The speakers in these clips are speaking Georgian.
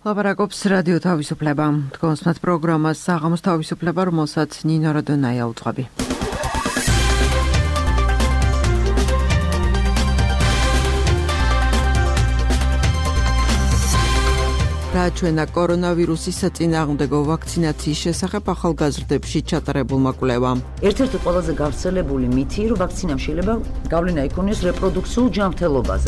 ლაპარაკობს რადიო თავისუფლება. თქვენს პროგრამას საღამოს თავისუფლება, რომელსაც ნინო როდონაია უძღვები. რაჩვენა კორონავირუსის საწინააღმდეგო ვაქცინაციის შესახებ ახალგაზრდებში ჩატარებულმა კვლევამ. ერთ-ერთი ყველაზე გავრცელებული მითი, რომ ვაქცინამ შეიძლება გავლენა იქონიოს რეპროდუქციულ ჯანმრთელობაზე.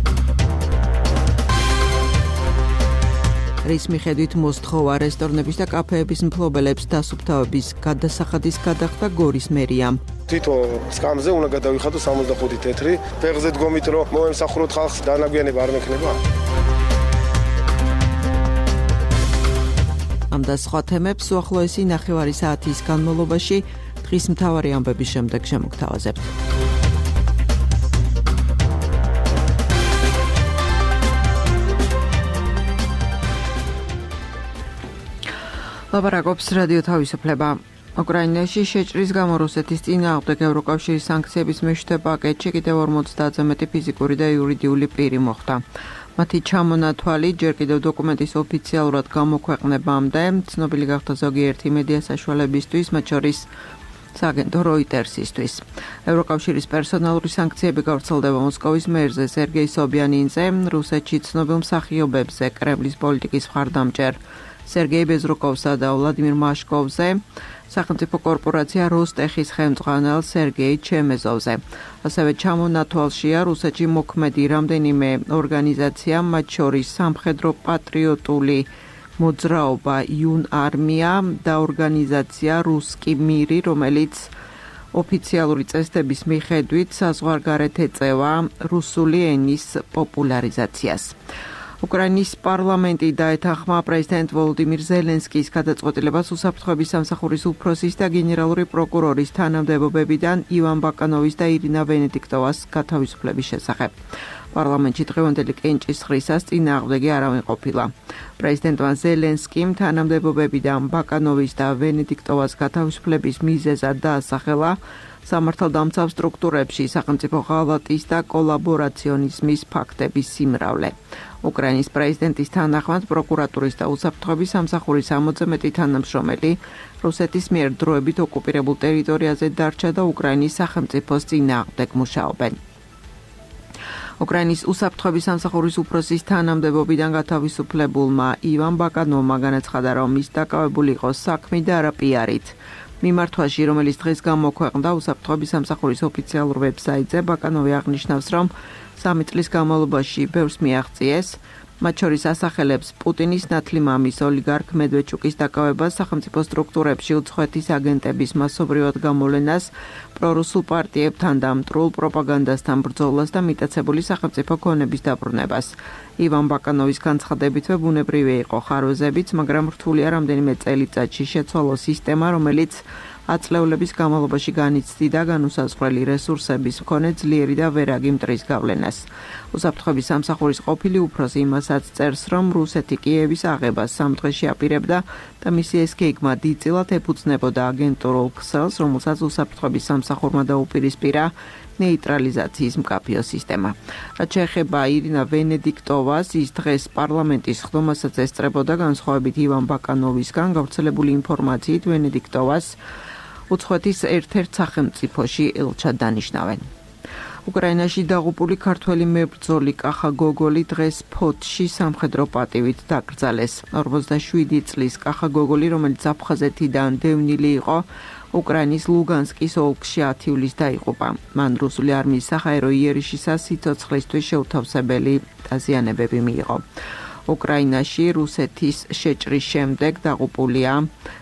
რის მიხედვით მოსთხოვა რესტორნების და კაფეების მფლობელებს დასუფთავების გადასახადის გადახდა გორის მერიამ. თვითონ სკამზე უნდა გადავიხადო 65 თეთრი, ფეხზე დგომით რომ მოემსახუროთ ხალხს, დანაგვიანება არ მექნება. ამ და სხვა თემებს უახლოესი ნახევარი საათის განმავლობაში დღის მთავარი ამბების შემდეგ შემოგთავაზებთ. ლაპარაკობს რადიო თავისუფლება. უკრაინაში შეჭრის გამო რუსეთის წინააღმდეგ ევროკავშირის სანქციების მეშვიდე პაკეტში კიდევ 50-ზე მეტი ფიზიკური და იურიდიული პირი მოხვდა. მათი ჩამონათვალი ჯერ კიდევ დოკუმენტის ოფიციალურად გამოქვეყნებამდე ცნობილი გახდა ზოგიერთი მედია საშუალებისთვის, მათ შორის სააგენტო როიტერსისთვის. ევროკავშირის პერსონალური სანქციები გავრცელდება მოსკოვის მერზე სერგეი სობიანინზე, რუსეთში ცნობილ მსახიობებზე, კრემლის პოლიტიკის მხარდამჭერ სერგეი ბეზრუკოვსა და ვლადიმირ მაშკოვზე, სახელმწიფო კორპორაცია როსტეხის ხელმძღვანელ სერგეი ჩემეზოვზე. ასევე ჩამონათვალშია რუსეთში მოქმედი რამდენიმე ორგანიზაცია, მათ შორის სამხედრო პატრიოტული მოძრაობა იუნ არმია და ორგანიზაცია რუსკი მირი, რომელიც ოფიციალური წესდების მიხედვით საზღვარგარეთ ეწევა რუსული ენის პოპულარიზაციას. უკრაინის პარლამენტი დაეთანხმა პრეზიდენტ ვოლოდიმირ ზელენსკის გადაწყვეტილებას უსაფრთხოების სამსახურის უფროსის და გენერალური პროკურორის თანამდებობებიდან ივან ბაკანოვის და ირინა ვენედიქტოვას გათავისუფლების შესახებ. პარლამენტში დღევანდელი კენჭისყრისას წინააღმდეგი არავინ ყოფილა. პრეზიდენტმა ზელენსკიმ თანამდებობებიდან ბაკანოვის და ვენედიქტოვას გათავისუფლების მიზეზად დაასახელა სამართალდამცავ სტრუქტურებში სახელმწიფო ღალატის და კოლაბორაციონიზმის ფაქტების სიმრავლე. უკრაინის პრეზიდენტის თანახმად პროკურატურის და უსაფრთხოების სამსახურის 60-ზე მეტი თანამშრომელი რუსეთის მიერ დროებით ოკუპირებულ ტერიტორიაზე დარჩა და უკრაინის სახელმწიფოს წინააღმდეგ მუშაობენ. უკრაინის უსაფრთხოების სამსახურის უფროსის თანამდებობიდან გათავისუფლებულმა ივან ბაკანოვმა განაცხადა, რომ ის დაკავებული იყო საქმით და არა პიარით. მიმართვაში, რომელიც დღეს გამოქვეყნდა უსაფრთხოების სამსახურის ოფიციალურ ვებსაიტზე, ბაკანოვი აღნიშნავს, რომ 3 წლის განმავლობაში ბევრს მიაღწიეს, მათ შორის ასახელებს პუტინის ნათლი მამის ოლიგარქ მედვედჩუკის დაკავებას სახელმწიფო სტრუქტურებში უცხოეთის აგენტების მასობრივად გამოვლენას, პრორუსულ პარტიებთან და მტრულ პროპაგანდასთან ბრძოლას და მიტაცებული სახელმწიფო ქონების დაბრუნებას. ივან ბაკანოვის განცხადებითვე ბუნებრივი იყო ხარვეზებიც, მაგრამ რთულია რამდენიმე წელიწადში შეცვალო სისტემა, რომელიც აწლევლების განმავლობაში განიცდიდა განუსაზღვრელი რესურსების მქონე ძლიერი და ვერაგი მტრის გავლენას. უსაფრთხოების სამსახურის ყოფილი უფროსი იმასაც წერს, რომ რუსეთი კიევის აღებას 3 დღეში აპირებდა და მისი ეს გეგმა დიდწილად ეფუძნებოდა აგენტურულ ქსელს, რომელსაც უსაფრთხოების სამსახურმა დაუპირისპირა ნეიტრალიზაციის მკაფიო სისტემა. რაც შეეხება ირინა ვენედიქტოვას, ის დღეს პარლამენტის ხდომასაც ესწრებოდა განსხვავებით ივან ბაკანოვისგან გავრცელებული ინფორმაციით ვენედიქტოვას უცხოეთის ერთ-ერთ სახელმწიფოში ელჩად დანიშნავენ. უკრაინაში დაღუპული ქართველი მებრძოლი კახა გოგოლი დღეს ფოთში სამხედრო პატივით დაკრძალეს. 47 წლის კახა გოგოლი, რომელიც აფხაზეთიდან დევნილი იყო, უკრაინის ლუგანსკის ოლქში 10 ივლისს დაიღუპა. მან რუსული არმიის საჰაერო იერიშისას სიცოცხლისთვის შეუთავსებელი დაზიანებები მიიღო. უკრაინაში რუსეთის შეჭრის შემდეგ დაღუპულია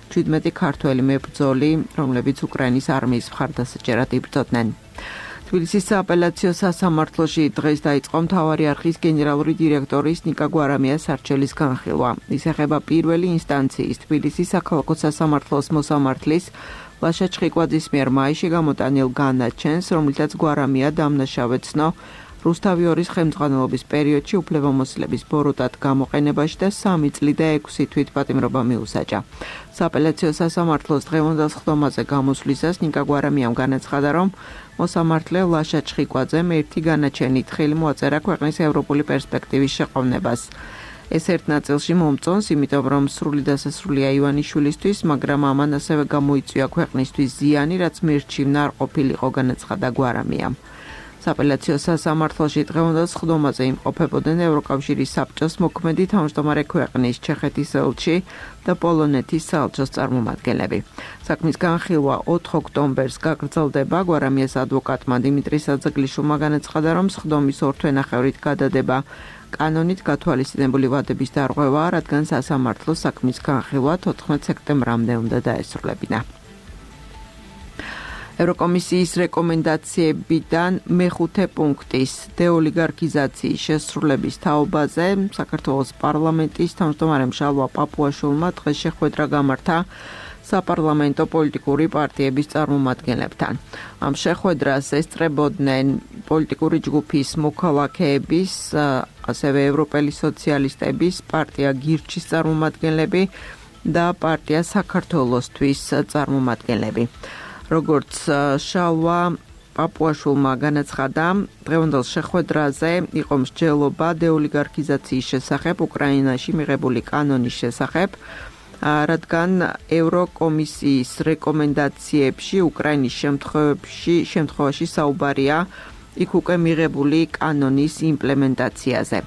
17 ქართველი მებრძოლი, რომლებიც უკრაინის არმიის მხარდასაჭერად იბრძოდნენ. თბილისის სააპელაციო სასამართლოში დღეს დაიწყო მთავარი არხის გენერალური დირექტორის ნიკა გვარამიას არჩევის განხილვა. ის ეხება პირველი ინსტანციის თბილისის საქალაქო სასამართლოს მოსამართლის ლაშა ჩხიკვაძის მიერ მაისში გამოტანილ განაჩენს, რომლითაც გვარამია დამნაშავედ ცნო რუსთავი 2-ის ხელმძღვანელობის პერიოდში უფლებამოსილების ბოროტად გამოყენებაში და 3 წლი და 6 თვით პატიმრობა მიუსაჯა. სააპელაციო სასამართლოს დღევანდელ ხდომაზე გამოსვლისას ნიკა გვარამიამ განაცხადა, რომ მოსამართლე ლაშა ჩხიკვაძემ ერთი განაჩენით ხელი მოაწერა ქვეყნის ევროპული პერსპექტივის შეყოვნებას. ეს ერთ ნაწილში მომწონს, იმიტომ რომ სრული დასასრულია ივანიშვილისთვის, მაგრამ ამან ასევე გამოიწვია ქვეყნისთვის ზიანი, რაც მირჩივნა არ ყოფილიყო, განაცხადა გვარამია. საპელაციო სასამართლოში დღევანდელ სხდომაზე იმყოფებოდნენ ევროკავშირის საბჭოს მოქმედი თავმჯდომარე ქვეყნის ჩეხეთის ელჩი და პოლონეთის საელჩოს წარმომადგენლები. საქმის განხილვა 4 ოქტომბერს გაგრძელდება. გვარამიას ადვოკატმა დიმიტრი საძაგლიშვილმა განაცხადა, რომ სხდომის 2 თვენახევრით გადადება კანონით გათვალისწინებული ვადების დარღვევაა, რადგან სასამართლოს საქმის განხილვა 14 სექტემბრამდე უნდა დაესრულებინა. ევროკომისიის რეკომენდაციებიდან მეხუთე პუნქტის დეოლიგარქიზაციის შესრულების თაობაზე საქართველოს პარლამენტის თავმჯდომარემ შალვა პაპუაშვილმა დღეს შეხვედრა გამართა საპარლამენტო პოლიტიკური პარტიების წარმომადგენლებთან. ამ შეხვედრას ესწრებოდნენ პოლიტიკური ჯგუფის მოქალაქეების, ასევე ევროპელი სოციალისტების, პარტია გირჩის წარმომადგენლები და პარტია საქართველოსთვის წარმომადგენლები. როგორც შალვა პაპუაშვილმა განაცხადა, დღევანდელ შეხვედრაზე იყო მსჯელობა დეოლიგარქიზაციის შესახებ უკრაინაში მიღებული კანონის შესახებ, რადგან ევროკომისიის რეკომენდაციებში უკრაინის შემთხვევაში საუბარია იქ უკვე მიღებული კანონის იმპლემენტაციაზე.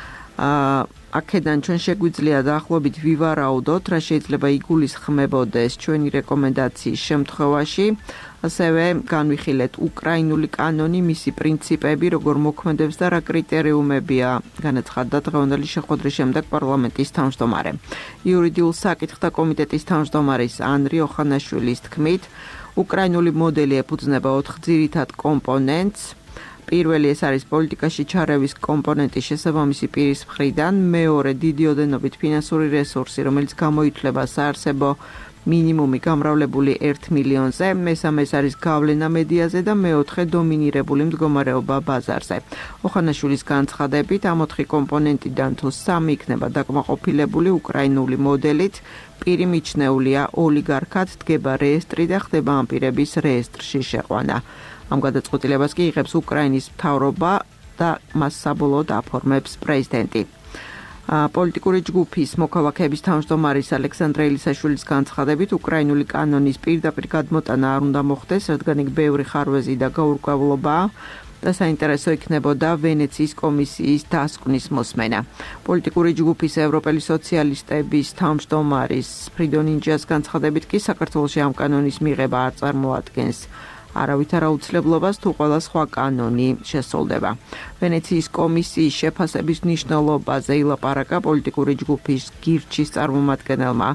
აქედან ჩვენ შეგვიძლია დაახლოებით ვივარაუდოთ, რა შეიძლება იგულისხმებოდეს ჩვენი რეკომენდაციის შემთხვევაში, ასევე განვიხილეთ უკრაინული კანონი, მისი პრინციპები, როგორ მოქმედებს და რა კრიტერიუმებია, განაცხადა დღევანდელი შეხვედრის შემდეგ პარლამენტის თავმჯდომარე. იურიდიულ საკითხთა კომიტეტის თავმჯდომარის ანრი ოხანაშვილის თქმით, უკრაინული მოდელი ეფუძნება 4 ძირითად კომპონენტს. პირველი ეს არის პოლიტიკაში ჩარევის კომპონენტი შესაბამისი პირის მხრიდან, მეორე დიდი ოდენობით ფინანსური რესურსი, რომელიც გამოითვლება საარსებო მინიმუმი გამრავლებული 1 მილიონზე, მესამე ეს არის გავლენა მედიაზე და მეოთხე დომინირებული მდგომარეობა ბაზარზე. ოხანაშვილის განცხადებით, ამ 4 კომპონენტიდან თუ 3 იქნება დაკმაყოფილებული უკრაინული მოდელით, პირი მიჩნეულია ოლიგარქად, დგება რეესტრი და ხდება ამ პირების რეესტრში შეყვანა. ამ გადაწყვეტილებას კი იღებს უკრაინის მთავრობა და მას საბოლოოდ აფორმებს პრეზიდენტი. პოლიტიკური ჯგუფის მოქალაქეების თავმჯდომარის ალექსანდრე ელისაშვილის განცხადებით, უკრაინული კანონის პირდაპირ გადმოტანა არ უნდა მოხდეს, რადგან იქ ბევრი ხარვეზი და გაურკვევლობაა და საინტერესო იქნებოდა ვენეციის კომისიის დასკვნის მოსმენა. პოლიტიკური ჯგუფის ევროპელი სოციალისტების თავმჯდომარის ფრიდონ ინჯიას განცხადებით კი საქართველოში ამ კანონის მიღება არ წარმოადგენს არავითარ აუცილებლობას, თუ ყველა სხვა კანონი შესრულდება. ვენეციის კომისიის შეფასების მნიშვნელობაზე ილაპარაკა პოლიტიკური ჯგუფის გირჩის წარმომადგენელმა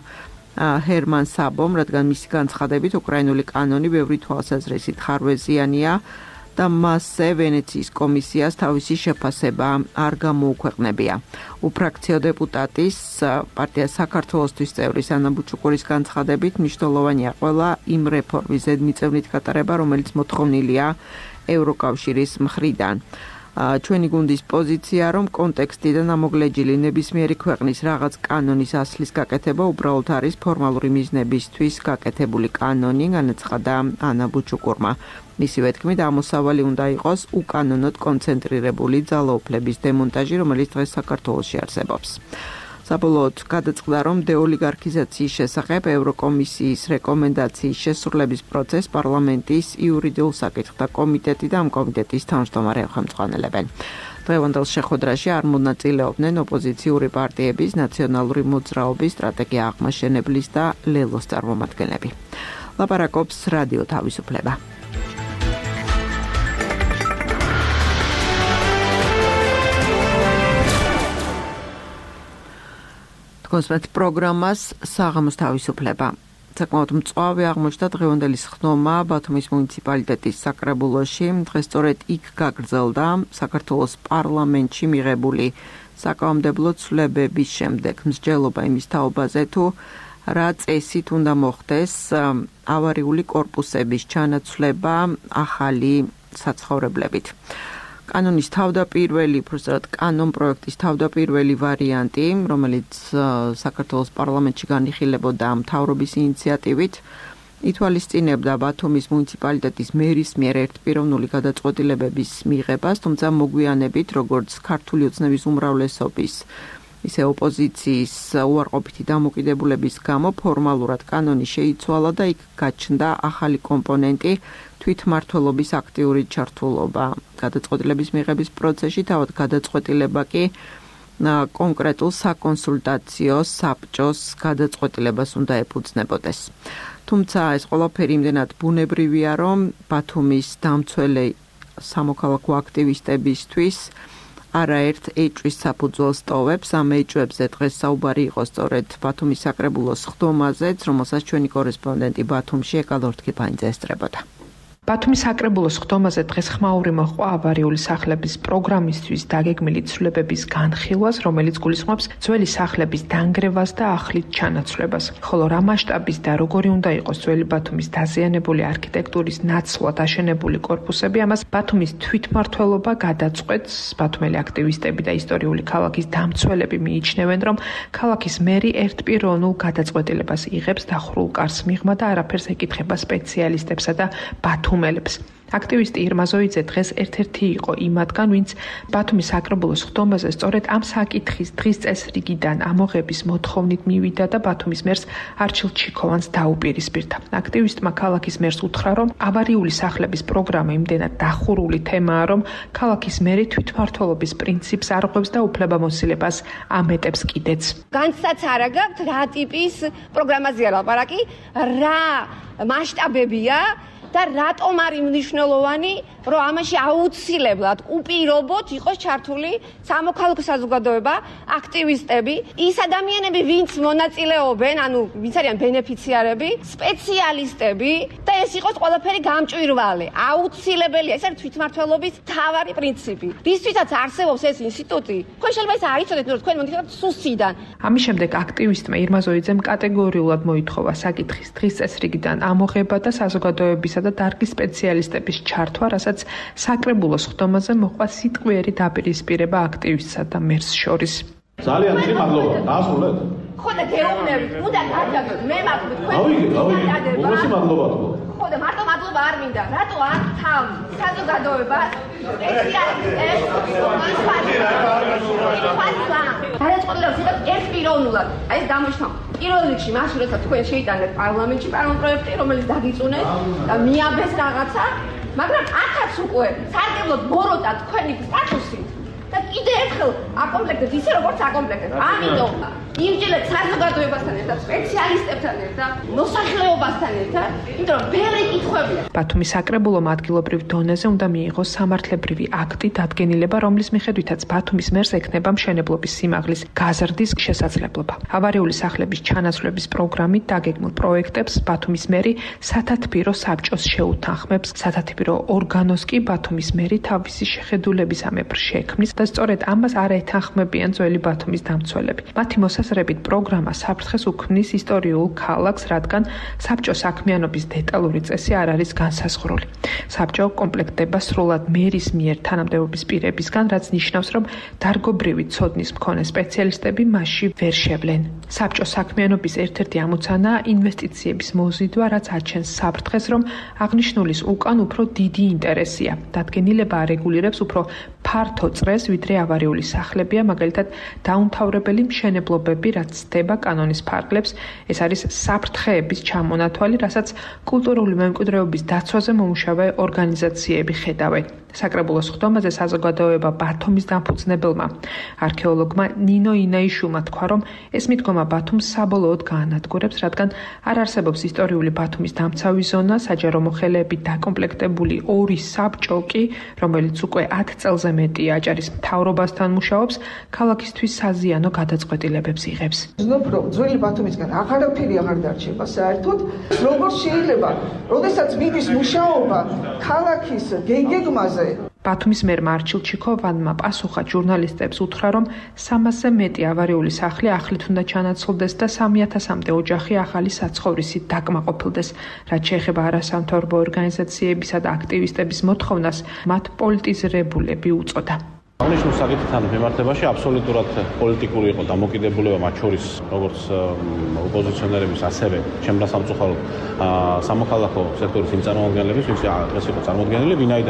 ჰერმან საბომ, რადგან მისი განცხადებით უკრაინული კანონი ბევრი თვალსაზრისით ხარვეზიანია და მასზე ვენეციის კომისიას თავისი შეფასება არ გამოუქვეყნებია. უფრაქციო დეპუტატის პარტია საქართველოსთვის წევრის ანა ბუჩუკურის განცხადებით, მნიშვნელოვანია ყველა იმ რეფორმის ზედმიწევნით გატარება, რომელიც მოთხოვნილია ევროკავშირის მხრიდან. ჩვენი გუნდის პოზიცია, რომ კონტექსტიდან ამოგლეჯილი ნებისმიერი ქვეყნის რაღაც კანონის ასლის გაკეთება უბრალოდ არის ფორმალური მიზნებისთვის გაკეთებული კანონი, განაცხადა ანა ბუჩუკურმა. მისივე თქმით, ამოსავალი უნდა იყოს უკანონოდ კონცენტრირებული ძალაუფლების დემონტაჟი, რომელიც დღეს საქართველოში არსებობს. საბოლოოდ გადაწყდა, რომ დეოლიგარქიზაციის შესახებ ევროკომისიის რეკომენდაციის შესრულების პროცესს პარლამენტის იურიდიულ საკითხთა კომიტეტი და ამ კომიტეტის თავმჯდომარე ხელმძღვანელებენ. დღევანდელ შეხვედრაში არ მონაწილეობდნენ ოპოზიციური პარტიების, ნაციონალური მოძრაობის, სტრატეგია აღმაშენებლის და ლელოს წარმომადგენლები. ლაპარაკობს რადიო თავისუფლება. კონსპეტ პროგრამას საღამოს თავისუფლება. საკმაოდ მწვავე აღმოჩნდა დღევანდელი სხდომა ბათუმის მუნიციპალიტეტის საკრებულოში. დღეს სწორედ იქ გაგრძელდა საქართველოს პარლამენტში მიღებული საკანონმდებლო ცვლილებების შემდეგ მსჯელობა იმის თაობაზე, თუ რა წესით უნდა მოხდეს ავარიული კორპუსების ჩანაცვლება ახალი საცხოვრებლებით. კანონის თავდაპირველი, უბრალოდ კანონ პროექტის თავდაპირველი ვარიანტი, რომელიც საქართველოს პარლამენტში განიხილებოდა მთავრობის ინიციატივით, ითვალისწინებდა ბათუმის მუნიციპალიტეტის მერის მიერ ერთპიროვნული გადაწყვეტილებების მიღებას, თუმცა მოგვიანებით, როგორც ქართული ოცნების უმრავლესობის ისე ოპოზიციის უარყოფითი დამოკიდებულების გამო ფორმალურად კანონი შეიცვალა და იქ გაჩნდა ახალი კომპონენტი თვითმმართველობის აქტიური ჩართულობა. გადაწყვეტილების მიღების პროცესში თავად გადაწყვეტილება კი კონკრეტულ საკონსულტაციო საბჭოს გადაწყვეტილებას უნდა ეფუძნებოდეს. თუმცა ეს ყველაფერი იმდენად ბუნებრივია, რომ ბათუმის დამცველი სამოქალაქო აქტივისტებისთვის არაერთ ეჭვის საფუძველს ტოვებს. ამ ეჭვებზე დღეს საუბარი იყო სწორედ ბათუმის საკრებულოს ხდომაზეც, რომელსაც ჩვენი კორესპონდენტი ბათუმში ეკალორთქიფანიძე ესწრებოდა. ბათუმის საკრებულოს ხდომაზე დღეს ხმაური მოჰყვა ავარიული სახლების პროგრამისთვის დაგეგმილი ცვლილებების განხილვას, რომელიც გულისხმობს ძველი სახლების დანგრევას და ახლით ჩანაცვლებას. ხოლო რა მასშტაბის და როგორი უნდა იყოს ძველი ბათუმის დაზიანებული არქიტექტურის ნაცვლად აშენებული კორპუსები, ამას ბათუმის თვითმმართველობა გადაწყვეტს. ბათუმელი აქტივისტები და ისტორიული ქალაქის დამცველები მიიჩნევენ, რომ ქალაქის მერი ერთპიროვნულ გადაწყვეტილებას იღებს დახურულ კარს მიღმა და არაფერს ეკითხება სპეციალისტებსა და ბათუმელებს. აქტივისტი ირმა ზოიძე დღეს ერთ-ერთი იყო იმათგან, ვინც ბათუმის საკრებულოს ხდომაზე სწორედ ამ საკითხის დღის წესრიგიდან ამოღების მოთხოვნით მივიდა და ბათუმის მერს არჩილ ჩიქოვანს დაუპირისპირდა. აქტივისტმა ქალაქის მერს უთხრა, რომ ავარიული სახლების პროგრამა იმდენად დახურული თემაა, რომ ქალაქის მერი თვითმმართველობის პრინციპს არღვევს და უფლებამოსილებას ამეტებს კიდეც. განცდაც არ აქვს რა ტიპის პროგრამაზეა ლაპარაკი, რა მასშტაბებია და რატომ არის მნიშვნელოვანი, რომ ამაში აუცილებლად უპირობოდ იყოს ჩართული სამოქალაქო საზოგადოება, აქტივისტები, ის ადამიანები, ვინც მონაწილეობენ, ანუ ვინც არიან ბენეფიციარები, სპეციალისტები და ეს იყოს ყველაფერი გამჭვირვალე. აუცილებელია, ეს არის თვითმმართველობის მთავარი პრინციპი. რისთვისაც არსებობს ეს ინსტიტუტი, თქვენ შეიძლება ეს აიცოდეთ, რომ თქვენ მოგიხართ სუსიდან. ამის შემდეგ აქტივისტმა ირმა ზოიძემ კატეგორიულად მოითხოვა საკითხის დღის წესრიგიდან ამოღება და საზოგადოებისა და დარგის სპეციალისტების ჩართვა, რასაც საკრებულოს ხდომაზე მოყვა სიტყვიერი დაპირისპირება აქტივისტსა და მერს შორის. ძალიან დიდი მადლობა. დაასრულეთ? ხო და გეუბნებით, უნდა გადაგდოთ. მე მაქვს თქვენ. უგრესი მადლობა თქო. ხო და მარტო მადლობა არ მინდა. რატო არ თავ საზოგადოებას სპეციალისტებს გადაწყვეტილებას იღებს ერთპიროვნულად. აი ეს გამოჩნდა. პირველ რიგში მაშინ როდესაც თქვენ შეიტანეთ პარლამენტში პროექტი, რომელიც დაგიწუნეთ და მიაბეს რაღაცა, მაგრამ აქაც უკვე სარგებლოდ მოროდა თქვენი სტატუსით და კიდე ერთხელ აკომპლექტეთ ისე როგორც აკომპლექტეთ. ამიტომ იმჯერად საზოგადოებასთან ერთად, სპეციალისტებთან ერთად, მოსახლეობასთან ერთად, იმიტომ რომ ბევრი კითხვებია. ბათუმის საკრებულომ ადგილობრივ დონეზე უნდა მიიღოს სამართლებრივი აქტი დადგენილება, რომლის მიხედვითაც ბათუმის მერს ექნება მშენებლობის სიმაღლის გაზრდის შესაძლებლობა. ავარიული სახლების ჩანაცვლების პროგრამით დაგეგმილ პროექტებს ბათუმის მერი სათათბირო საბჭოს შეუთანხმებს. სათათბირო ორგანოს კი ბათუმის მერი თავისი შეხედულებისამებრ შექმნის და სწორედ ამას არ ეთანხმებიან ძველი ბათუმის დამცველები. მათი მოსაზრებით პროგრამა საფრთხეს უქმნის ისტორიულ ქალაქს, რადგან საბჭოს საქმიანობის დეტალური წესი არ არის განსაზღვრული. საბჭო კომპლექტდება სრულად მერის მიერ თანამდებობის პირებისგან, რაც ნიშნავს, რომ დარგობრივი ცოდნის მქონე სპეციალისტები მასში ვერ შევლენ. საბჭოს საქმიანობის ერთ-ერთი ამოცანაა ინვესტიციების მოზიდვა, რაც აჩენს საფრთხეს, რომ აღნიშნულის უკან უფრო დიდი ინტერესია. დადგენილება არეგულირებს უფრო ფართო წრეს, ვიდრე ავარიული სახლებია, მაგალითად დაუმთავრებელი მშენებლობები, რაც ცდება კანონის ფარგლებს. ეს არის საფრთხეების ჩამონათვალი, რასაც კულტურული მემკვიდრეობის დაცვაზე მომუშავე ორგანიზაციები ხედავენ. საკრებულოს ხდომაზე საზოგადოება ბათუმის დამფუძნებელმა არქეოლოგმა ნინო ინაიშვილმა თქვა, რომ ეს მიდგომა ბათუმს საბოლოოდ გაანადგურებს, რადგან არ არსებობს ისტორიული ბათუმის დამცავი ზონა, საჯარო მოხელეებით დაკომპლექტებული ორი საბჭო კი, რომელიც უკვე 10 წელზე მეტია აჭარის მთავრობასთან მუშაობს, ქალაქისთვის საზიანო გადაწყვეტილებებს იღებს. ვცნობ, რომ ძველი ბათუმისგან აღარაფერი აღარ დარჩება საერთოდ. როგორ შეიძლება, როდესაც მიდის მუშაობა ქალაქის გეგმაზე, ბათუმის მერმა არჩილ ჩიქოვანმა პასუხად ჟურნალისტებს უთხრა, რომ 300-ზე მეტი ავარიული სახლი ახლით უნდა ჩანაცვლდეს და 3000-მდე ოჯახი ახალი საცხოვრისით დაკმაყოფილდეს. რაც შეეხება არასამთავრობო ორგანიზაციებისა და აქტივისტების მოთხოვნას, მათ პოლიტიზირებულები უწოდა. აღნიშნულ საკითხთან მიმართებაში აბსოლუტურად პოლიტიკური იყო დამოკიდებულება მათ შორის, როგორც ოპოზიციონერების, ასევე ჩემს სამწუხაროდ სამოქალაქო სექტორის იმ წარმომადგენლების, ვინც დღეს იყო წარმოდგენილი, ვინაიდან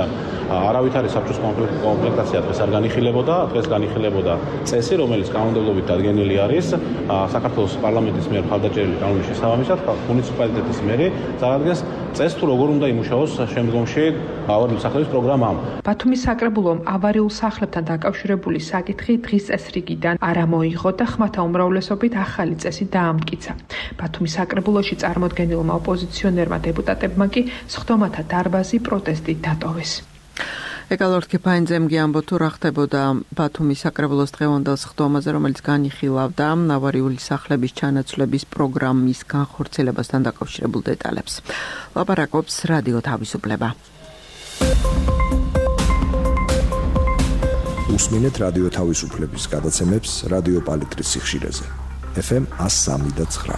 არავით არის საბჭოს კომპლექტაცია დღეს არ განიხილებოდა, დღეს განიხილებოდა წესი, რომელიც კანონმდებლობით დადგენილი არის საქართველოს პარლამენტის მიერ მხარდაჭერილი კანონის შესაბამისად, მუნიციპალიტეტის მიერ წარადგენს წესს თუ როგორ უნდა იმუშაოს შემდგომში ავარიულ სახლების პროგრამამ. ბათუმის საკრებულომ ავარიულ სახლებთან დაკავშირებული საკითხი დღის წესრიგიდან არ ამოიღო და ხმათა უმრავლესობით ახალი წესი დაამტკიცა. ბათუმის საკრებულოში წარმოდგენილმა ოპოზიციონერმა დეპუტატებმა კი სხდომათა დარბაზი პროტესტით დატოვეს. ეკალორდ კიფაინძემ გიამბო თუ რა ხდებოდა ბათუმის საკრებულოს დღევანდელ სხდომაზე, რომელიც განიხილავდა ავარიული სახლების ჩანაცვლების პროგრამის განხორციელებასთან დაკავშირებულ დეტალებს. ლაპარაკობს რადიო თავისუფლება. უსმინეთ რადიო თავისუფლების გადაცემებს რადიო პალიტრის სიხშირეზე. FM 103.9.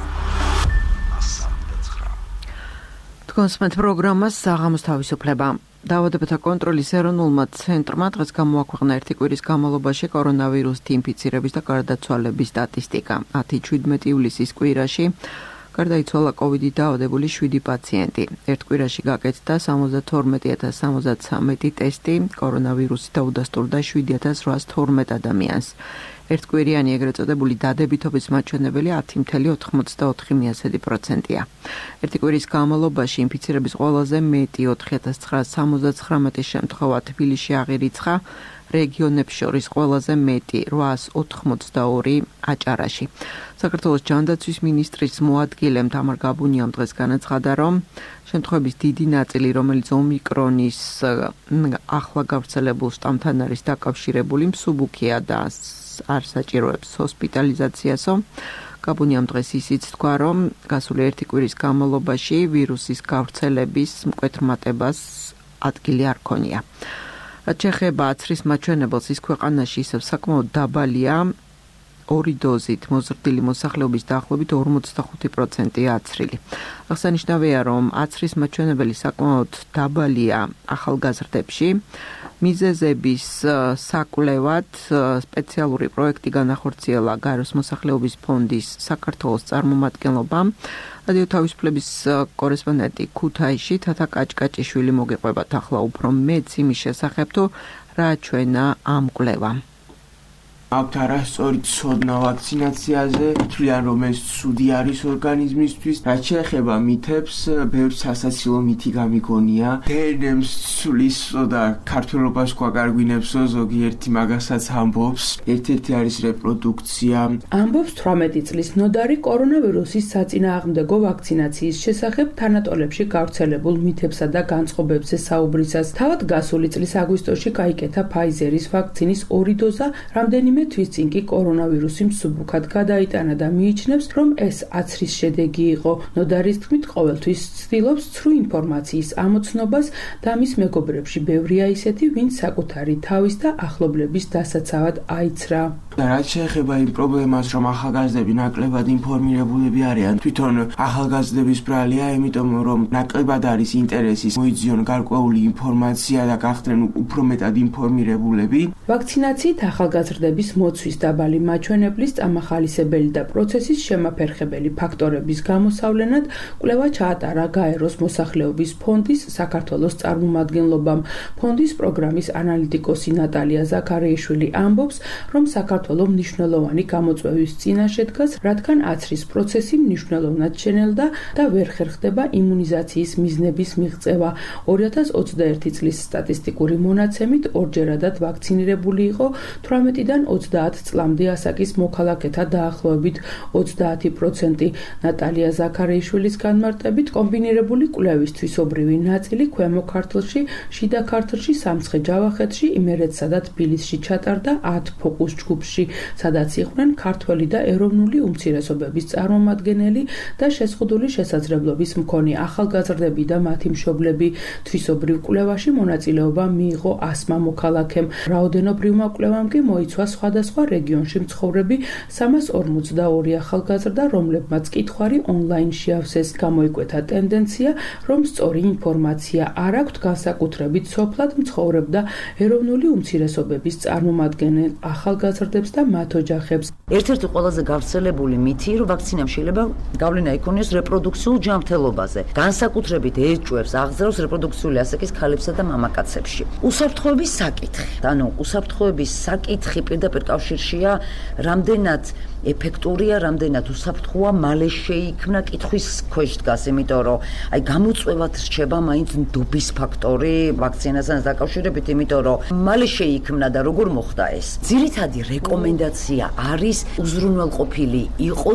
თქვენსმეთ პროგრამას საღამოს თავისუფლება. დაავადებათა კონტროლის ეროვნულმა ცენტრმა დღეს გამოაქვეყნა ერთი კვირის განმავლობაში კორონავირუსით ინფიცირების და გარდაცვალების სტატისტიკა. 10-17 ივლისის კვირაში გარდაიცვალა COVID-ით დაავადებული 7 პაციენტი. ერთ კვირაში გაკეთდა 72,073 ტესტი, კორონავირუსით დაუდასტურდა 7,812 ადამიანს. ერთკვირიანი ეგრეთ წოდებული დადებითობის მაჩვენებელი 10,84%-ია. ერთი კვირის განმავლობაში ინფიცირების ყველაზე მეტი 4,969 შემთხვევა თბილისში აღირიცხა, რეგიონებს შორის ყველაზე მეტი 882 აჭარაში. საქართველოს ჯანდაცვის მინისტრის მოადგილემ თამარ გაბუნიამ დღეს განაცხადა, რომ შემთხვევების დიდი ნაწილი, რომელიც ომიკრონის ახლა გავრცელებულ შტამთან არის დაკავშირებული, მსუბუქია და არ საჭიროებს ჰოსპიტალიზაციასო. გაბუნიამ დღეს ისიც თქვა, რომ გასული ერთი კვირის განმავლობაში ვირუსის გავრცელების მკვეთრმატებას ადგილი არ ქონია. რაც შეეხება აცრის მაჩვენებელს, ის ქვეყანაში ისევ საკმაოდ დაბალია, 2 დოზით მოზრდილი მოსახლეობის დაახლოებით 45% აცრილი. აღსანიშნავია, რომ აცრის მაჩვენებელი საკმაოდ დაბალია ახალგაზრდებში. მიზეზების საკვლევად სპეციალური პროექტი განახორციელა გაეროს მოსახლეობის ფონდის საქართველოს წარმომადგენლობამ. რადიო თავისუფლების კორესპონდენტი ქუთაისში თათა კაჭკაჭიშვილი მოგეყვებათ ახლა უფრო მეც იმის შესახებ, თუ რა ჩვენა ამ კვლევამ. აქვთ არასწორი ცოდნა ვაქცინაციაზე, თვლიან რომ ეს ცუდი არის ორგანიზმისთვის. რაც შეეხება მითებს, ბევრი სასაცილო მითი გამიგონია. დნმ-ს ცვლისო და ქართველობას გვაკარგვინებსო, ზოგიერთი მაგასაც ამბობს. ერთ-ერთი არის რეპროდუქცია. ამბობს 18 წლის ნოდარი კორონავირუსის საწინააღმდეგო ვაქცინაციის შესახებ თანატოლებში გავრცელებულ მითებსა და განწყობებზე საუბრისას. თავად გასული წლის აგვისტოში გაიკეთა ფაიზერის ვაქცინის 2 დოზა, რამდენიმე თვის წინ კი კორონავირუსი მსუბუქად გადაიტანა და მიიჩნევს, რომ ეს აცრის შედეგი იყო. ნოდარის თქმით, ყოველთვის ცდილობს ცრუ ინფორმაციის ამოცნობას და მის მეგობრებში ბევრია ისეთი, ვინც საკუთარი თავის და ახლობლების დასაცავად აიცრა. რაც შეეხება იმ პრობლემას, რომ ახალგაზრდები ნაკლებად ინფორმირებულები არიან, თვითონ ახალგაზრდების ბრალია, იმიტომ რომ ნაკლებად არის ინტერესი მოიძიონ გარკვეული ინფორმაცია და გახდნენ უფრო მეტად ინფორმირებულები. ვაქცინაციით ახალგაზრდების მოცვის დაბალი მაჩვენებლის წამახალისებელი და პროცესის შემაფერხებელი ფაქტორების გამოსავლენად კვლევა ჩაატარა გაეროს მოსახლეობის ფონდის საქართველოს წარმომადგენლობამ. ფონდის პროგრამის ანალიტიკოსი ნატალია ზაქარიაშვილი ამბობს, რომ საქართველო მნიშვნელოვანი გამოწვევის წინაშე დგას, რადგან აცრის პროცესი მნიშვნელოვნად შენელდა და ვერ ხერხდება იმუნიზაციის მიზნების მიღწევა. 2021 წლის სტატისტიკური მონაცემით ორჯერადად ვაქცინირებული იყო 18-დან 30 წლამდე ასაკის მოქალაქეთა დაახლოებით 30%. ნატალია ზაქარიაშვილის განმარტებით, კომბინირებული კვლევის თვისობრივი ნაწილი ქვემო ქართლში, შიდა ქართლში, სამცხე-ჯავახეთში, იმერეთსა და თბილისში ჩატარდა 10 ფოკუს ჯგუფში, სადაც იყვნენ ქართველი და ეროვნული უმცირესობების წარმომადგენელი და შეზღუდული შესაძლებლობის მქონე ახალგაზრდები და მათი მშობლები. თვისობრივ კვლევაში მონაწილეობა მიიღო 100 მოქალაქემ. რაოდენობრივმა კვლევამ კი მოიცვა სხვადასხვა რეგიონში მცხოვრები 342 ახალგაზრდა, რომლებმაც კითხვარი ონლაინში ავსეს. გამოიკვეთა ტენდენცია, რომ სწორი ინფორმაცია არ აქვთ განსაკუთრებით სოფლად მცხოვრებ და ეროვნული უმცირესობების წარმომადგენელ ახალგაზრდებს და მათ ოჯახებს. ერთ-ერთი ყველაზე გავრცელებული მითი, რომ ვაქცინამ შეიძლება გავლენა იქონიოს რეპროდუქციულ ჯანმრთელობაზე. განსაკუთრებით ეჭვებს აღძრავს რეპროდუქციული ასაკის ქალებსა და მამაკაცებში. უსაფრთხოების საკითხი. უსაფრთხოების საკითხი პირდაპირ კავშირშია, რამდენად ეფექტურია, რამდენად უსაფრთხოა, მალე შეიქმნა კითხვის ქვეშ დგას, იმიტომ რომ გამოწვევად რჩება მაინც ნდობის ფაქტორი ვაქცინასთან დაკავშირებით, იმიტომ რომ მალე შეიქმნა და როგორ მოხდა ეს. ძირითადი რეკომენდაცია არის უზრუნველყოფილი იყოს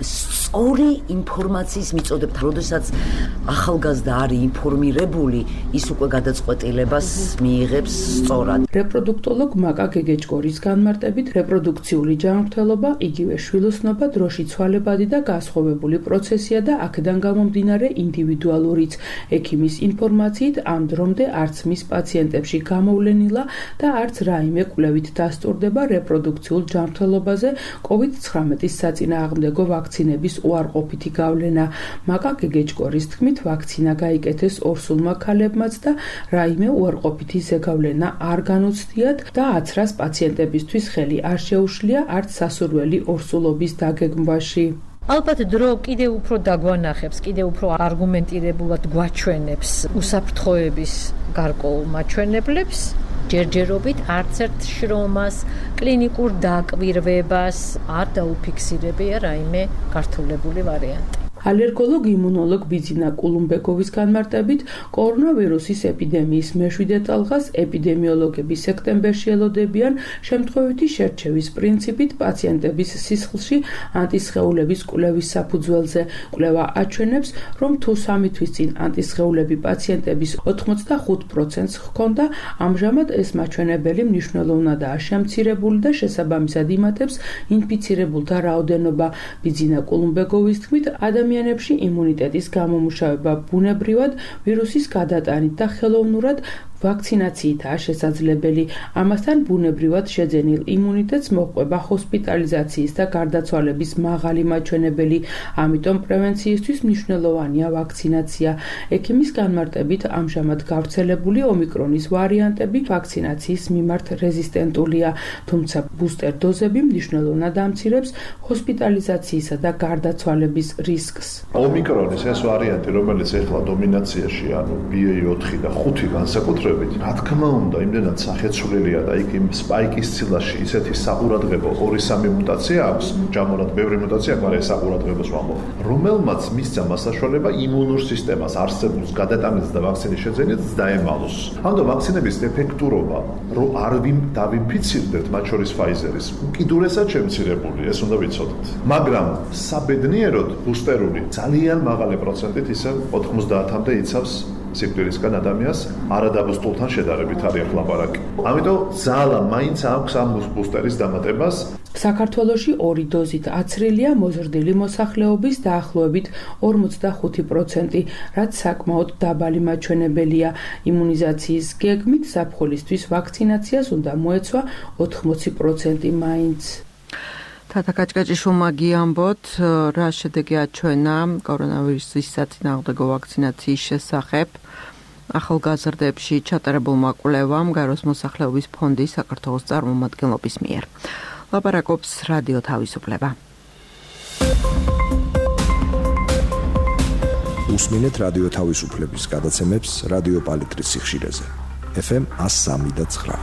სწორი ინფორმაციის მიწოდებთან. როდესაც ახალგაზრდა არის ინფორმირებული, ის უკვე გადაწყვეტილებას მიიღებს სწორად. რეპროდუქტოლოგ მაკა გეგეჭკორის განმარტებით, რეპროდუქციული ჯანმრთელობა იგივე შვილოსნობა დროში ცვალებადი და გასხოვებული პროცესია და აქედან გამომდინარე ინდივიდუალურიც. ექიმის ინფორმაციით ამ დრომდე არც მის პაციენტებში გამოვლენილა და არც რაიმე კვლევით დასტურდება რეპროდუქციულ ჯანმრთელობაზე COVID-19 საწინააღმდეგო ვაქცინების უარყოფითი გავლენა. მაკა გეგეჭკორის თქმით, ვაქცინა გაიკეთეს ორსულმა ქალებმაც და რაიმე უარყოფითი ზეგავლენა არ განუცდიათ და აცრას პაციენტებისთვის ხელი არ შეუშლია არც სასურველი ორსულობის დაგეგმვაში. ალბათ დრო კიდევ უფრო დაგვანახებს, კიდევ უფრო არგუმენტირებულად გვაჩვენებს უსაფრთხოების გარკვეულ მაჩვენებლებს. ჯერჯერობით არც ერთ შრომას, კლინიკურ დაკვირვებას არ დაუფიქსირებია რაიმე გართულებული ვარიანტი. ალერგოლოგ იმუნოლოგ ბიძინა კულუმბეკოვის განმარტებით, კორონავირუსის ეპიდემიის მეშვიდე ტალღას ეპიდემიოლოგები სექტემბერში ელოდებიან შემთხვევითი შერჩევის პრინციპით პაციენტების სისხლში ანტისხეულების კვლევის საფუძველზე. კვლევა აჩვენებს, რომ თუ 3 თვის წინ ანტისხეულები პაციენტების 85%-ს ჰქონდა, ამჟამად ეს მაჩვენებელი მნიშვნელოვნადაა შემცირებული და შესაბამისად იმატებს ინფიცირებულთა რაოდენობა. ბიძინა კულუმბეკოვის თქმით, ადამიანებში იმუნიტეტის გამომუშავება ბუნებრივად ვირუსის გადატანით და ხელოვნურად ვაქცინაციითაა შესაძლებელი. ამასთან ბუნებრივად შეძენილ იმუნიტეტს მოჰყვება ჰოსპიტალიზაციის და გარდაცვალების მაღალი მაჩვენებელი. ამიტომ პრევენციისთვის მნიშვნელოვანია ვაქცინაცია. ექიმის განმარტებით, ამჟამად გავრცელებული ომიკრონის ვარიანტები ვაქცინაციის მიმართ რეზისტენტულია, თუმცა ბუსტერ დოზები მნიშვნელოვნად ამცირებს ჰოსპიტალიზაციისა და გარდაცვალების რისკს. ომიკრონის ეს ვარიანტი, რომელიც ახლა დომინაციაში, ანუ BA4 და 5 განსაკუთრებით, რა თქმა უნდა, იმდენად სახეცვლილია და იქ იმ სპაიკის ცილაში ისეთი საყურადღებო 2-3 მუტაცია აქვს, ჯამურად ბევრი მუტაცია აქვს, მაგრამ ეს საყურადღებოს ვამბობ, რომელმაც მისცა მასაშველება იმუნურ სისტემას არსებულს გადატანილს და ვაქცინის შეძენილს დაემალოს. ამიტომ ვაქცინების ეფექტურობა, რომ არ დავინფიცირდეთ, მათ შორის Pfizer-ის, უკიდურესად შემცირებული, ეს უნდა ვიცოდეთ. მაგრამ საბედნიეროდ ბუსტერული ძალიან მაღალი პროცენტით ისე 90-მდე იცავს სიკვდილისგან ადამიანს არადაბუსტულთან შედარებით არის ახლა ლაპარაკი. ამიტომ ძალა მაინც აქვს ამ ბუსტერის დამატებას. საქართველოში 2 დოზით აცრილია მოზრდილი მოსახლეობის დაახლოებით 45%, რაც საკმაოდ დაბალი მაჩვენებელია. იმუნიზაციის გეგმით ზაფხულისთვის ვაქცინაციას უნდა მოეცვა 80% მაინც. თათა კაჭკაჭიშვილმა გიამბოთ, რა შედეგი აჩვენა კორონავირუსის საწინააღმდეგო ვაქცინაციის შესახებ. ახალგაზრდებში ჩატარებულმა კვლევამ გაროს მოსახლეობის ფონდის საქართველოს წარმომადგენლობის მიერ. ლაპარაკობს რადიო თავისუფლება. უსმინეთ რადიო თავისუფლების გადაცემებს რადიო პალიტრის სიხშირეზე. FM 103.9.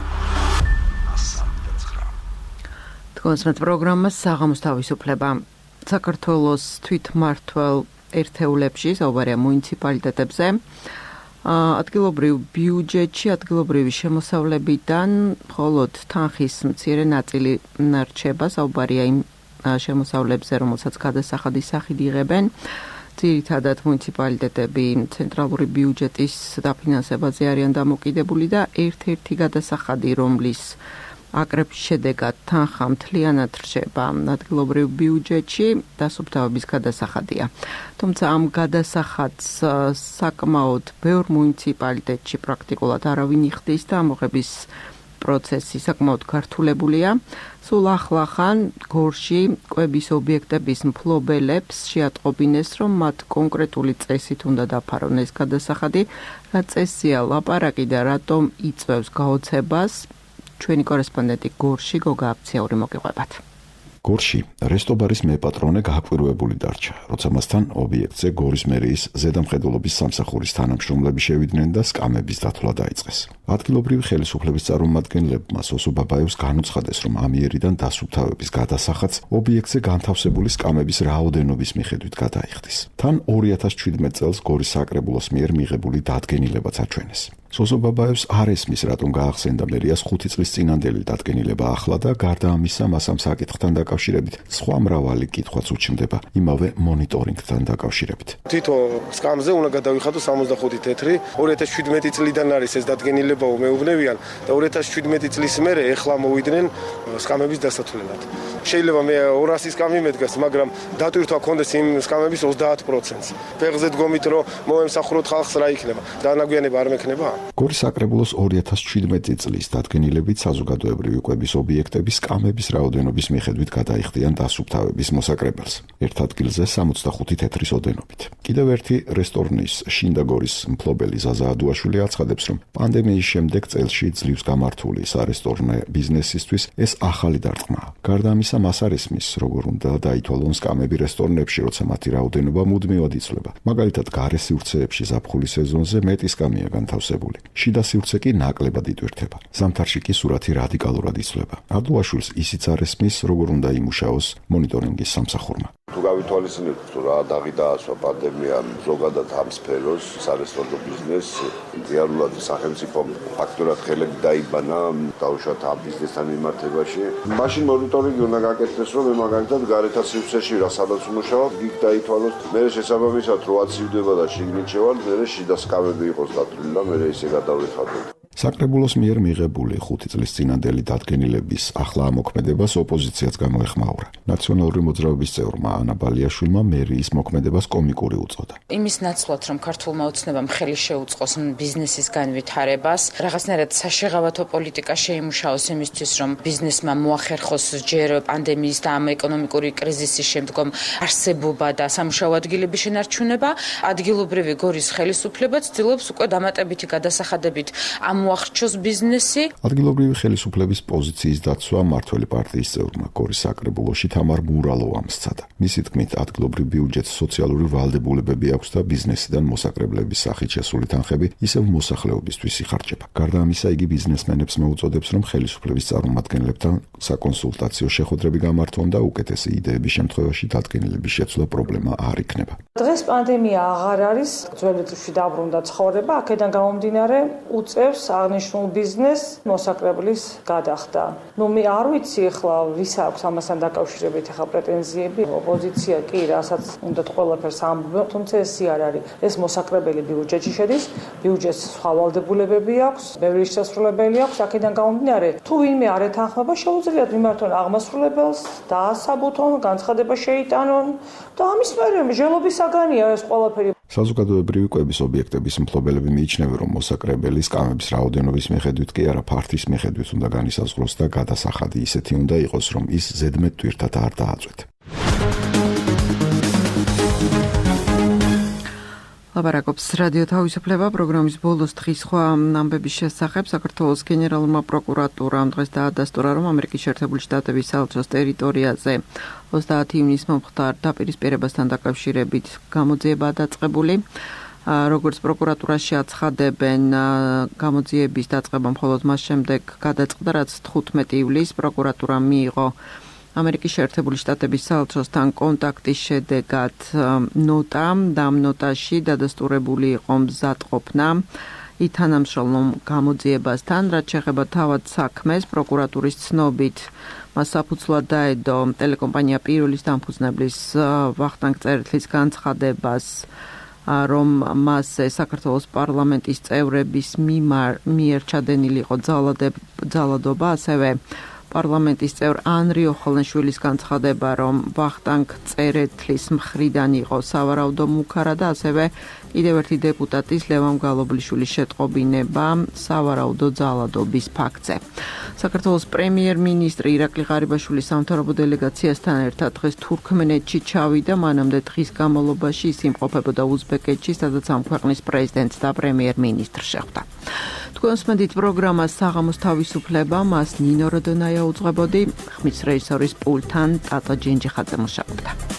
კონსმეთ პროგრამა საღამოს თავისუფლება. საქართველოს თვითმმართველ ერთეულებში, საუბარია მუნიციპალიტეტებზე, ადგილობრივ ბიუჯეტში, ადგილობრივი შემოსავლებიდან მხოლოდ თანხის მცირე ნაწილი რჩება, საუბარია იმ შემოსავლებზე, რომელსაც გადასახადის სახით იღებენ. ძირითადად მუნიციპალიტეტები ცენტრალური ბიუჯეტის დაფინანსებაზე არიან დამოკიდებული და ერთ-ერთი გადასახადი, რომლის აკრეფის შედეგად თანხა მთლიანად რჩება ადგილობრივ ბიუჯეტში, დასუფთავების გადასახადია. თუმცა ამ გადასახადს საკმაოდ ბევრ მუნიციპალიტეტში პრაქტიკულად არავინ იხდის და ამოღების პროცესი საკმაოდ გართულებულია. სულ ახლახან გორში კვების ობიექტების მფლობელებს შეატყობინეს, რომ მათ კონკრეტული წესით უნდა დაფარონ ეს გადასახადი, რა წესია ლაპარაკი და რატომ იწვევს გაოცებას. ჩვენი კორესპონდენტი გორში გოგა აფციური მოგიყვებათ. გორში რესტობარის მეპატრონე გააკვირვებული დარჩა, როცა მასთან ობიექტზე გორის მერიის ზედამხედველობის სამსახურის თანამშრომლები შევიდნენ და სკამების დათვლა დაიწყეს. ადგილობრივი ხელისუფლების წარმომადგენლებმა სოსო ბაბაევს განუცხადეს, რომ ამიერიდან დასუფთავების გადასახადს ობიექტზე განთავსებული სკამების რაოდენობის მიხედვით გადაიხდის. თან 2017 წელს გორის საკრებულოს მიერ მიღებული დადგენილებაც აჩვენეს. სოსო ბაბაევს არ ესმის, რატომ გაახსენდა მერიას 5 წლის წინანდელი დადგენილება ახლა და გარდა ამისა მას ამ საკითხთან დაკავშირებით სხვა მრავალი კითხვაც უჩნდება იმავე მონიტორინგთან დაკავშირებით. თითო სკამზე უნდა გადავიხადო 65 თეთრი. 2017 წლიდან არის ეს დადგენილება მეუბნებიან და 2017 წლის მერე ეხლა მოვიდნენ სკამების დასათვლელად. შეიძლება მე 200 სკამი მედგას, მაგრამ დატვირთვა კონდეს იმ სკამების 30%-ს. ფეხზე დგომით რომ მოემსახუროთ ხალხს რა იქნება? დანაგვიანება არ მექნება? გორის საკრებულოს 2017 წლის დადგენილებით საზოგადოებრივი კვების ობიექტების სკამების რაოდენობის მიხედვით გადაიხდიან დასუფთავების მოსაკრებელს. ერთ ადგილზე 65 თეთრის ოდენობით. კიდევ ერთი რესტორნის შინდაგორის მფლობელი ზაზა ადუაშვილი აცხადებს, რომ პანდემიის შემდეგ წელში ძლივს გამართული სარესტორნე ბიზნესისთვის ეს ახალი დარტყმაა. გარდა ამისა, მას არ ესმის, როგორ უნდა დაითვალონ სკამები რესტორნებში, როცა მათი რაოდენობა მუდმივად იცვლება. მაგალითად, გარე სივრცეებში ზაფხულის სეზონზე მეტი სკამია განთავსებული. შიდა სივრცე კი ნაკლებად იტვირთება. ზამთარში კი სურათი რადიკალურად იცვლება. ადუაშვილს ისიც არ ესმის, როგორ უნდა იმუშაოს მონიტორინგის სამსახურმა. თუ გავითვალისწინებთ, რა დაღი დაასვა პანდემიამ ზოგადად ამ სფეროს, სარესტორნო ბიზნესს, რეალურად სახელმწიფო ფაქტორად ხელები დაიბანა დაუშვათ ამ ბიზნესთან მიმართებაში. მაშინ მონიტორინგი უნდა გაკეთდეს, რომ მე მაგალითად გარეთა სივრცეში რა სადაც ვმუშაობ, იქ დაითვალოს, მე შესაბამისად რო აცივდება და შიგნით შევალ, მე შიდა სკამები იყოს დათვლილი და მე ისე გადავიხადო. საკრებულოს მიერ მიღებული 5 წლის წინანდელი დადგენილების ახლა ამოქმედებას ოპოზიციაც გამოეხმაურა. ნაციონალური მოძრაობის წევრმა ანა ბალიაშვილმა მერიის მოქმედებას კომიკური უწოდა. იმის ნაცვლად, რომ ქართულმა ოცნებამ ხელი შეუწყოს ბიზნესის განვითარებას, რაღაცნაირად საშეღავათო პოლიტიკა შეიმუშაოს იმისთვის, რომ ბიზნესმა მოახერხოს ჯერ პანდემიის და ამ ეკონომიკური კრიზისის შემდგომ არსებობა და სამუშაო ადგილების შენარჩუნება, ადგილობრივი გორის ხელისუფლება ცდილობს უკვე დამატებითი გადასახადებით მოახერხოს ბიზნესი. ადგილობრივი ხელისუფლების პოზიციის დაცვა მმართველი პარტიის წევრმა გორის საკრებულოში თამარ მურალოვამ სცადა. მისი თქმით, ადგილობრივ ბიუჯეტს სოციალური ვალდებულებები აქვს და ბიზნესიდან მოსაკრებლების სახით შესული თანხები ისევ მოსახლეობისთვის იხარჯება. გარდა ამისა, იგი ბიზნესმენებს მოუწოდებს, რომ ხელისუფლების წარმომადგენლებთან საკონსულტაციო შეხვედრები გამართონ და უკეთესი идеების შემთხვევაში დადგენილების შეცვლა პრობლემა არ იქნება. დღეს პანდემია აღარ არის, ძველი წლში დაბრუნდა ცხოვრება, აქედან გამომდინარე უწევს აღნიშნულ ბიზნესს მოსაკრებლის გადახდა. მე არ ვიცი ახლა ვის აქვს ამასთან დაკავშირებით ახლა პრეტენზიები. ოპოზიცია კი რასაც უნდა ყველაფერს ამბობს, თუმცა ესე არ არის. ეს მოსაკრებელი ბიუჯეტში შედის, ბიუჯეტს სხვა ვალდებულებები აქვს, ბევრი შესაძლებელი აქვს, აქედან გამომდინარე, თუ ვინმე არ ეთანხმება, შეუძლიათ მიმართონ აღმასრულებელს, დაასაბუთონ, განცხადება შეიტანონ და ამის მერე მსჯელობის საგანია ეს ყველაფერი. საზოგადოებრივი კვების ობიექტების მფლობელები მიიჩნევენ, რომ მოსაკრებელი სკამების რაოდენობის მიხედვით კი არა ფართის მიხედვით უნდა განისაზღვროს და გადასახადი ისეთი უნდა იყოს, რომ ის ზედმეტ ტვირთად არ დააწვეთ. ლაპარაკობს რადიო თავისუფლება პროგრამის ბოლოს დღის სხვა ამბების შესახებ. საქართველოს გენერალურმა პროკურატურამ დღეს დაადასტურა, რომ ამერიკის შეერთებული შტატების საელჩოს ტერიტორიაზე 30 ივნისს მომხდარ დაპირისპირებასთან დაკავშირებით გამოძიება დაწყებული. როგორც პროკურატურაში აცხადებენ, გამოძიების დაწყება მხოლოდ მას შემდეგ გადაწყდა, რაც 15 ივლისს პროკურატურამ მიიღო ამერიკის შეერთებული შტატების საელჩოსთან კონტაქტის შედეგად ნოტა და ამ ნოტაში დადასტურებული იყო მზადყოფნა ითანამშრომლო გამოძიებასთან, რაც შეეხება თავად საქმეს. პროკურატურის ცნობით მას საფუძვლად დაედო ტელეკომპანია პირველის დამფუძნებლის ვახტანგ წერეთლის განცხადებას, რომ მასზე საქართველოს პარლამენტის წევრების მიერ ჩადენილი იყო ძალადობა, ასევე პარლამენტის წევრ ანრი ოხალნიშვილის განცხადება, რომ ვახტანგ წერეთლის მხრიდან იყო სავარაუდო მუქარა და ასევე კიდევ ერთი დეპუტატის ლევან გალობლიშვილის შეტყობინება სავარაუდო ძალადობის ფაქტზე. საქართველოს პრემიერ-მინისტრი ირაკლი ღარიბაშვილი სამთავრობო დელეგაციასთან ერთად დღეს თურქმენეთში ჩავიდა, მანამდე დღის განმავლობაში ის იმყოფებოდა უზბეკეთში, სადაც ამ ქვეყნის პრეზიდენტს და პრემიერ-მინისტრს შეხვდა. თქვენს მედით პროგრამას საღამოს თავისუფლება, მას ნინო როდონაია უძღვებოდი, ხმის რეჟისორის პულტთან ტატო ჯინჯიხაძე მუშაობდა.